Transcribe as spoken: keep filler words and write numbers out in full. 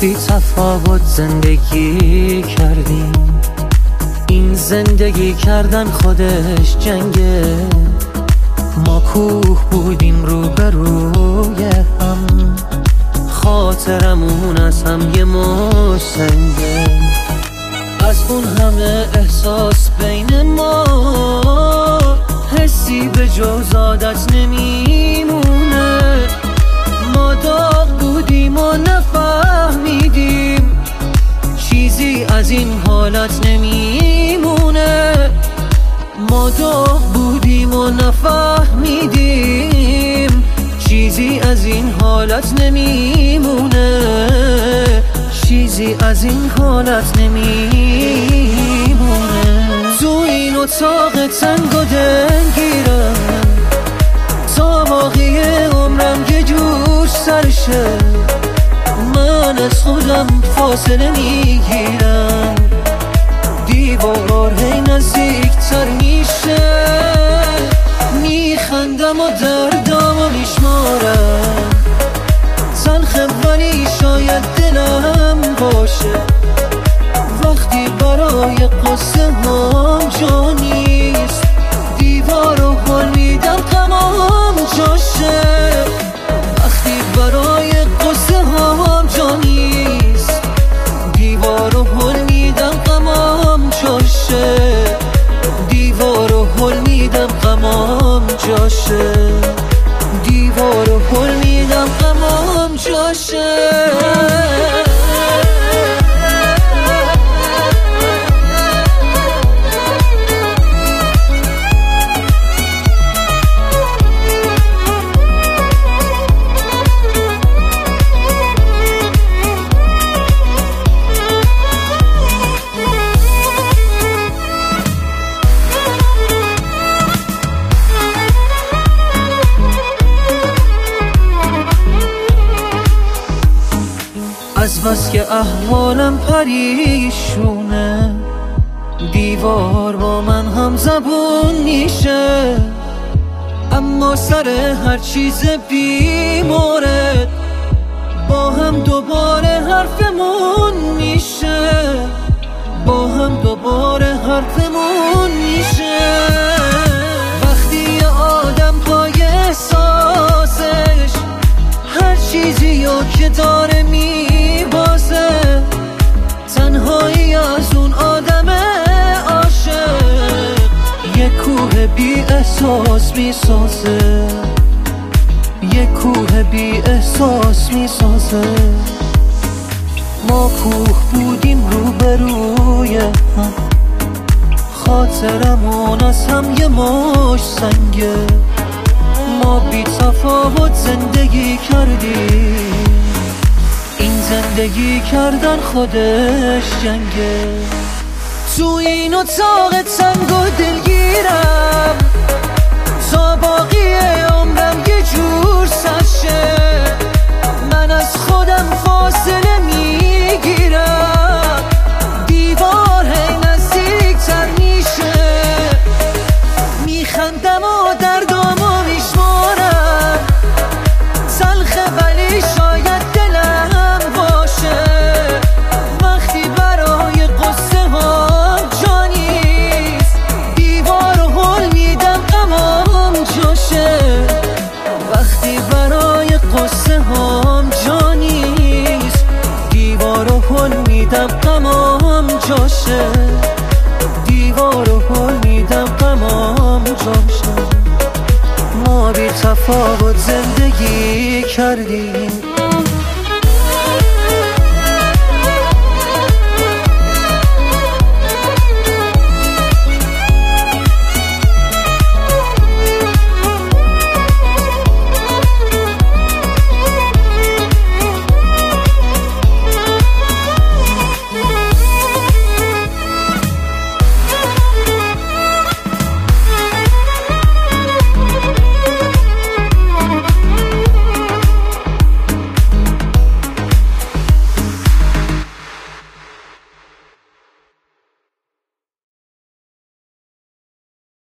بی تفاوت زندگی کردیم. این زندگی کردن خودش جنگه. ما کوه بودیم روبروی هم، خاطرمون از هم یه مش سنگه. از اون همه احساس بین ما حسی به جز عادت نمیمونه. ما داغ بودیم و نفهمیدیم چیزی از این حالت نمیمونه. ما داغ بودیم و نفهمیدیم چیزی از این حالت نمیمونه. چیزی از این حالت نمیمونه. تو این اتاق تنگ و دلگیرم تا باقی عمرم یه جور سرشه. من از خودم فاصله میگیرم، دیوار هی نزدیکتر میشه. میخندم و دردامو میشمارم، تلخه ولی شاید دلم باشه. وقتی برای قصه هم جا نیست، دیوار رو حال میدم تمام جاشه. وقتی برای قصه هم جا نیست، دیوار رو حال میدم تمام جاشه. دیوار رو حال میدم تمام جاشه. دیوار رو حال میدم تمام جاشه. از بس که احوالم پریشونه، دیوار با من هم زبون میشه. اما سر هر چیز بی مورد با هم دوباره حرفمون میشه. با هم دوباره حرفمون میشه. وقتی یه آدم پای احساسش هر چیزی رو که داره میبازه، تنهایی از اون آدم عاشق یه کوه بی احساس میسازه. یه کوه بی احساس میسازه. ما کوه بودیم روبروی هم، خاطرمون از هم یه مش سنگه. ما بی تفاوت زندگی کردیم. این زندگی کردن خودش جنگه. تو این اتاق تنگ و دلگیرم تا باقی عمرم یه جور سرشه. من از خودم فاصله میگیرم، دیوار هی نزدیکتر میشه. میخندم و دردامو میشمارم، تلخه ولی شاید دلم باشه. وقتی برای قصه هم جا نیست، دیوار رو حل میدم تمام جاشه. وقتی برای قصه هم جا نیست، دیوار رو حل میدم تمام جاشه. دیوار رو حل میدم تمام جاشه. ما بی تفاوت زندگی کردیم.